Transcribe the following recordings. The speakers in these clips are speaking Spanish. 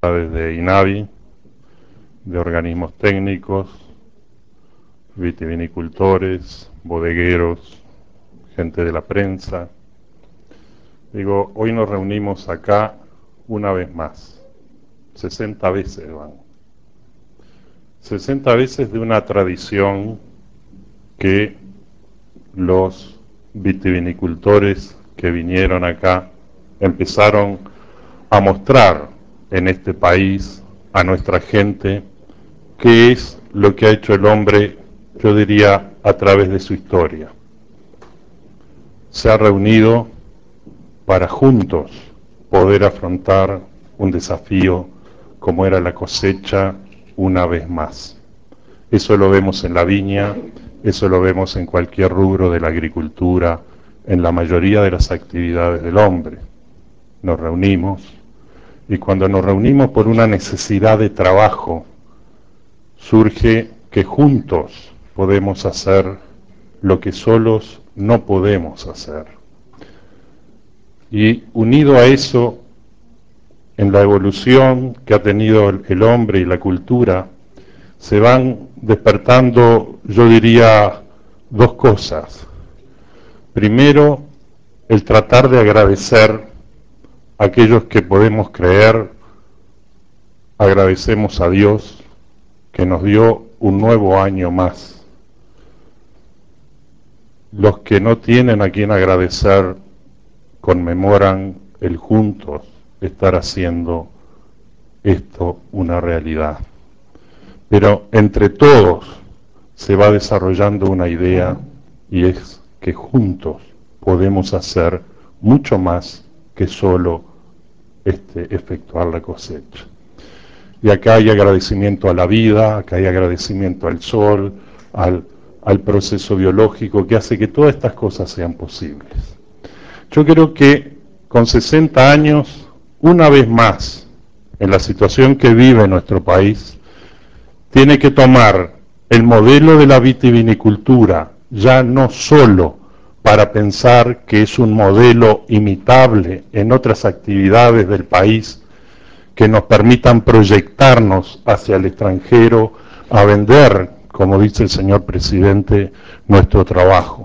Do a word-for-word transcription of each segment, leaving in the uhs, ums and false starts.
de INAVI, de organismos técnicos, vitivinicultores, bodegueros, gente de la prensa. Digo, hoy nos reunimos acá una vez más, sesenta veces van, sesenta veces de una tradición que los vitivinicultores que vinieron acá empezaron a mostrar en este país a nuestra gente qué es lo que ha hecho el hombre, yo diría, a través de su historia. Se ha reunido para juntos poder afrontar un desafío como era la cosecha una vez más. Eso lo vemos en la viña, eso lo vemos en cualquier rubro de la agricultura, en la mayoría de las actividades del hombre. Nos reunimos y cuando nos reunimos por una necesidad de trabajo, surge que juntos podemos hacer lo que solos no podemos hacer. Y unido a eso, en la evolución que ha tenido el hombre y la cultura, se van despertando, yo diría, dos cosas. Primero, el tratar de agradecer a aquellos que podemos creer, agradecemos a Dios que nos dio un nuevo año más. Los que no tienen a quien agradecer conmemoran el juntos estar haciendo esto una realidad. Pero entre todos se va desarrollando una idea y es que juntos podemos hacer mucho más que solo este, efectuar la cosecha. Y acá hay agradecimiento a la vida, acá hay agradecimiento al sol, al, al proceso biológico que hace que todas estas cosas sean posibles. Yo creo que con sesenta años, una vez más, en la situación que vive nuestro país, tiene que tomar el modelo de la vitivinicultura, ya no solo para pensar que es un modelo imitable en otras actividades del país, que nos permitan proyectarnos hacia el extranjero a vender, como dice el señor presidente, nuestro trabajo.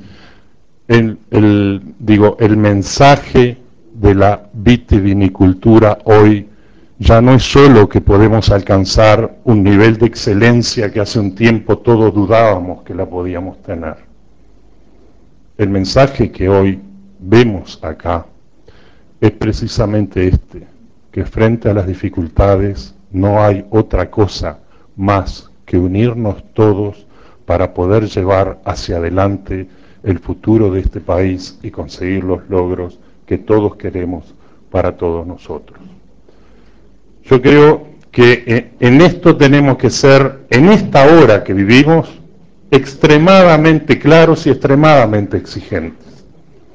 El, el, digo, el mensaje de la vitivinicultura hoy ya no es solo que podemos alcanzar un nivel de excelencia que hace un tiempo todos dudábamos que la podíamos tener. El mensaje que hoy vemos acá es precisamente este, que frente a las dificultades no hay otra cosa más que unirnos todos para poder llevar hacia adelante el futuro de este país y conseguir los logros que todos queremos para todos nosotros. Yo creo que en esto tenemos que ser, en esta hora que vivimos, extremadamente claros y extremadamente exigentes.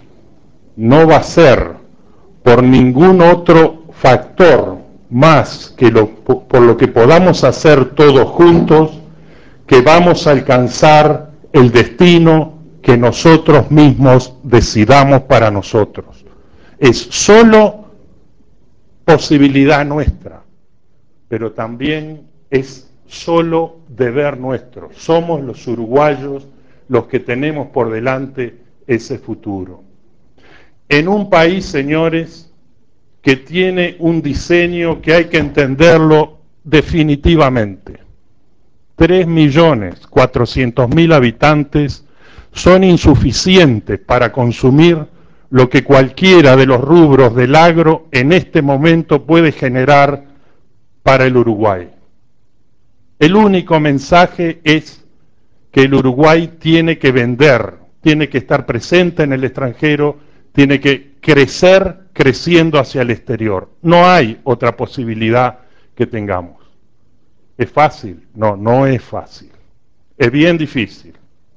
No va a ser por ningún otro factor más que lo, por lo que podamos hacer todos juntos, que vamos a alcanzar el destino que nosotros mismos decidamos para nosotros. Es solo posibilidad nuestra, pero también es solo deber nuestro. Somos los uruguayos los que tenemos por delante ese futuro. En un país, señores, que tiene un diseño que hay que entenderlo definitivamente. tres millones cuatrocientos mil habitantes son insuficientes para consumir lo que cualquiera de los rubros del agro en este momento puede generar para el Uruguay. El único mensaje es que el Uruguay tiene que vender, tiene que estar presente en el extranjero, tiene que crecer creciendo hacia el exterior. No hay otra posibilidad que tengamos. ¿Es fácil? No, no es fácil. Es bien difícil.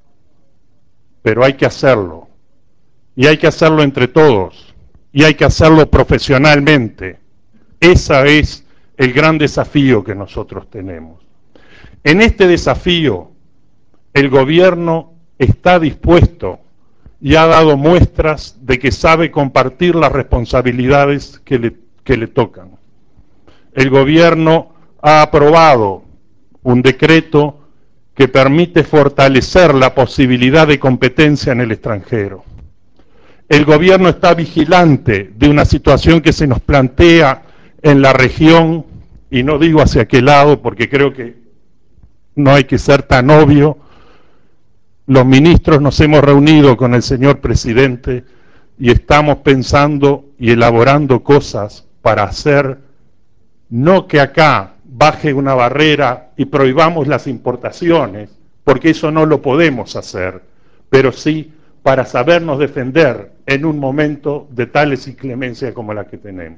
Pero hay que hacerlo. Y hay que hacerlo entre todos. Y hay que hacerlo profesionalmente. Ese es el gran desafío que nosotros tenemos. En este desafío, el gobierno está dispuesto y ha dado muestras de que sabe compartir las responsabilidades que le, que le tocan. el gobierno ha aprobado un decreto que permite fortalecer la posibilidad de competencia en el extranjero. El gobierno está vigilante de una situación que se nos plantea en la región, y no digo hacia qué lado porque creo que no hay que ser tan obvio. Los ministros nos hemos reunido con el señor presidente y estamos pensando y elaborando cosas para hacer, no que acá baje una barrera y prohibamos las importaciones, porque eso no lo podemos hacer, pero sí para sabernos defender en un momento de tales inclemencias como la que tenemos.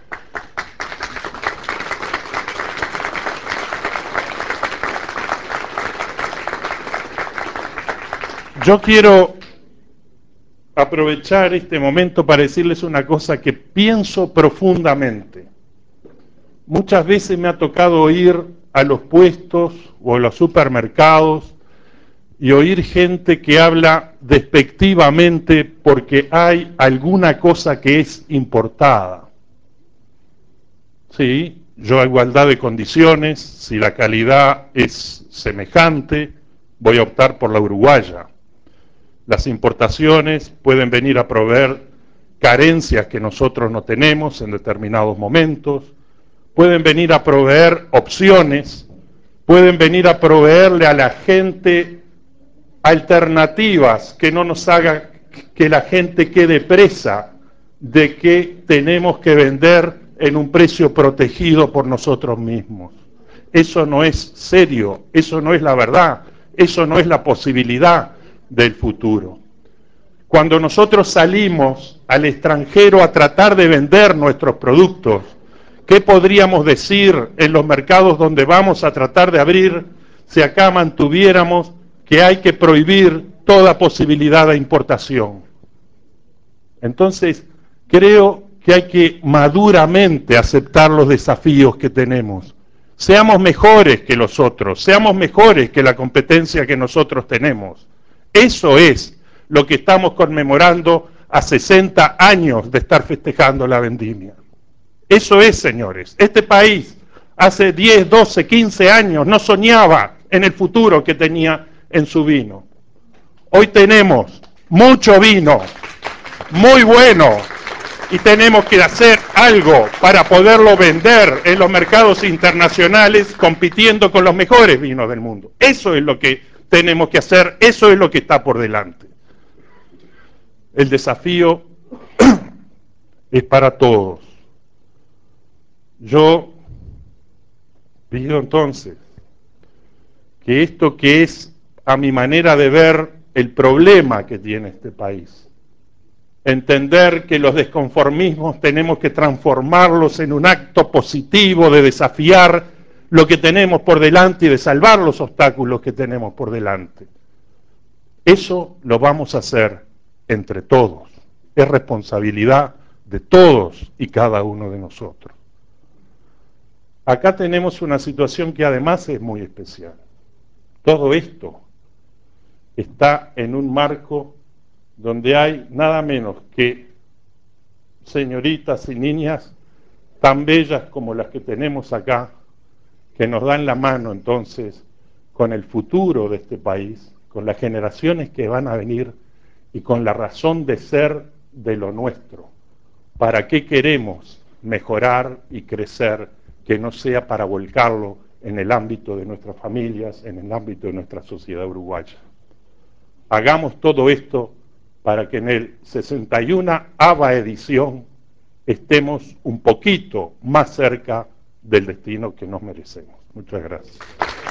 Yo quiero aprovechar este momento para decirles una cosa que pienso profundamente. Muchas veces me ha tocado ir a los puestos o a los supermercados y oír gente que habla despectivamente porque hay alguna cosa que es importada. Sí, yo a igualdad de condiciones, si la calidad es semejante, voy a optar por la uruguaya. Las importaciones pueden venir a proveer carencias que nosotros no tenemos en determinados momentos, pueden venir a proveer opciones, pueden venir a proveerle a la gente alternativas que no nos haga que la gente quede presa de que tenemos que vender en un precio protegido por nosotros mismos. Eso no es serio, eso no es la verdad, eso no es la posibilidad del futuro. Cuando nosotros salimos al extranjero a tratar de vender nuestros productos, ¿qué podríamos decir en los mercados donde vamos a tratar de abrir si acá mantuviéramos que hay que prohibir toda posibilidad de importación? Entonces, creo que hay que maduramente aceptar los desafíos que tenemos. Seamos mejores que los otros, seamos mejores que la competencia que nosotros tenemos. Eso es lo que estamos conmemorando a sesenta años de estar festejando la vendimia. Eso es, señores. Este país hace diez, doce, quince años no soñaba en el futuro que tenía en su vino. Hoy tenemos mucho vino, muy bueno, y tenemos que hacer algo para poderlo vender en los mercados internacionales compitiendo con los mejores vinos del mundo. Eso es lo que tenemos que hacer, eso es lo que está por delante. El desafío es para todos. Yo pido entonces que esto que es, a mi manera de ver, el problema que tiene este país, entender que los desconformismos tenemos que transformarlos en un acto positivo de desafiar lo que tenemos por delante y de salvar los obstáculos que tenemos por delante. Eso lo vamos a hacer entre todos. Es responsabilidad de todos y cada uno de nosotros. Acá tenemos una situación que además es muy especial. Todo esto está en un marco donde hay nada menos que señoritas y niñas tan bellas como las que tenemos acá, que nos dan la mano entonces con el futuro de este país, con las generaciones que van a venir y con la razón de ser de lo nuestro. ¿Para qué queremos mejorar y crecer que no sea para volcarlo en el ámbito de nuestras familias, en el ámbito de nuestra sociedad uruguaya? Hagamos todo esto para que en el sesenta y uno ava edición estemos un poquito más cerca del destino que nos merecemos. Muchas gracias.